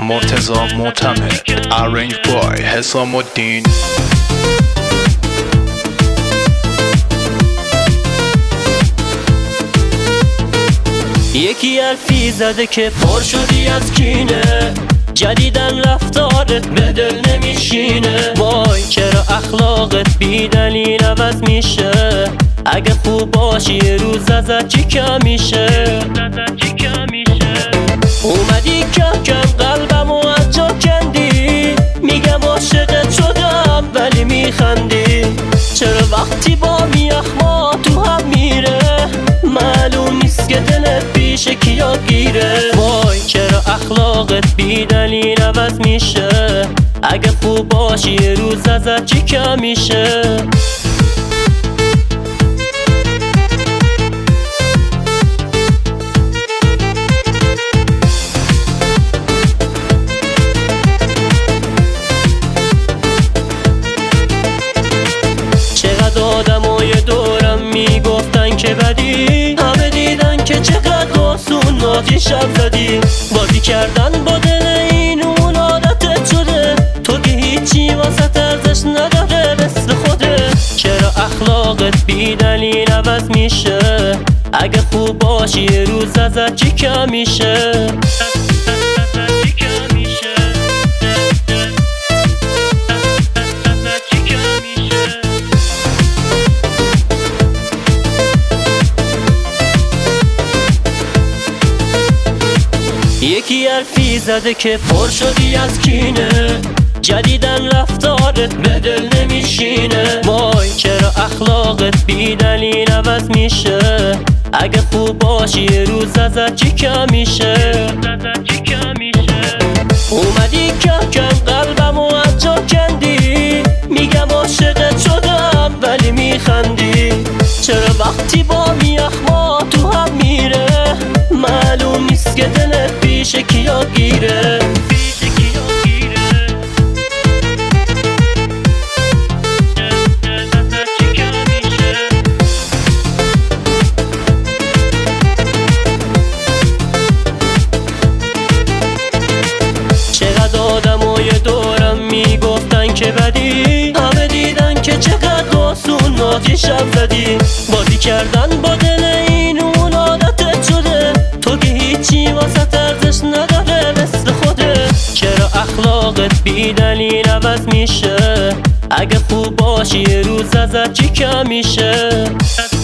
مرتضی معتمد Arrange by حسام الدین. یکی حرفی زده که پر شدی از کینه، جدیدن رفتارت به دل نمیشینه. وای چرا اخلاقت بی دلیل عوض میشه؟ اگه خوب باشی یه روز ازت چی کم میشه؟ اومدی کم کم قلبمو از جا کندی، میگم عاشقت شدم ولی میخندی. چرا وقتی با میخما تو هم میره، معلوم نیست که دلت پیش کیا گیره؟ وای چرا اخلاقت بی دلیل عوض میشه؟ اگه خوب باشی یه روز ازت چی کم میشه؟ چقدر آدمای دورم میگفتن که بدی، همه دیدن که چقدر آسون ناجی شب زدی. بازی کردن با دل این اون عادتت شده، تو که هیچی واسه ارزش نداره مثل خوده. چرا اخلاقت بی دلیل عوض میشه؟ اگه خوب باشی یه روز ازت چی کم میشه؟ یکی حرفی زده که پر شدی از کینه، جدیدن رفتارت به دل نمیشینه. وای چرا اخلاقت بی دلیل عوض میشه؟ اگه خوب باشی یه روز ازت چی کم میشه؟ اومدی کم کم قلبمو از جا کندی، میگم عاشقت شدم ولی میخندی. چرا وقتی با میخما تو هم میره، معلوم نیست که دلت پیش کیا گیره؟ چقدر آدمای دورم میگفتن که بدی، همه دیدن که چقدر آسون ناجی شب زدی. بازی کردن با دل این اون عادتت شده، تو که هیچی واسه ارزش نداره مثل خوده. چرا اخلاقت بی دلیل عوض میشه؟ اگه خوب باشی یه روز ازت چی کم میشه؟